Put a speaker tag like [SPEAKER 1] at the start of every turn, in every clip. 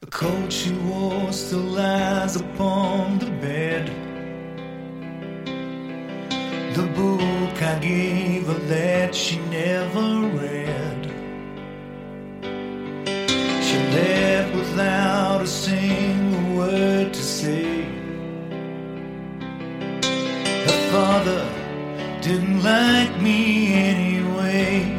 [SPEAKER 1] The coat she wore still lies upon the bed. The book I gave her that she never read. She left without a single word to say. Her father didn't like me anyway.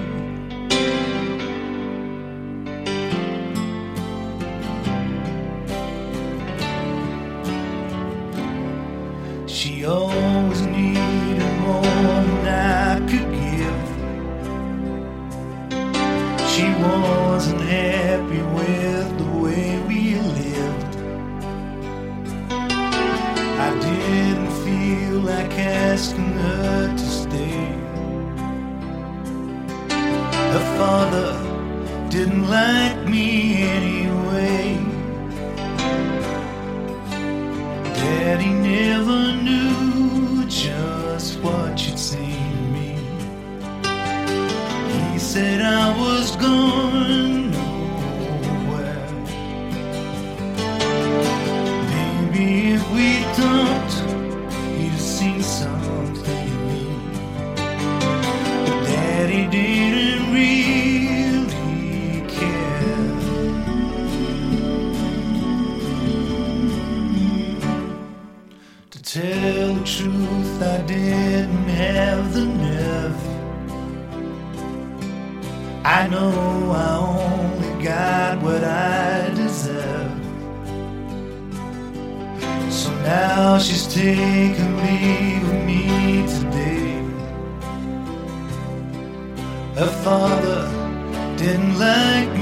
[SPEAKER 1] She always needed more than I could give. She wasn't happy with the way we lived. I didn't feel like asking her to stay. Her father didn't like me anyway. Daddy never knew just what you'd seen in me. He said I was going nowhere. Maybe if we talked, he'd have seen something in me. But Daddy didn't really care. To tell the truth, I didn't have the nerve. I know I only got what I deserve. So now she's taking leave of me today. Her father didn't like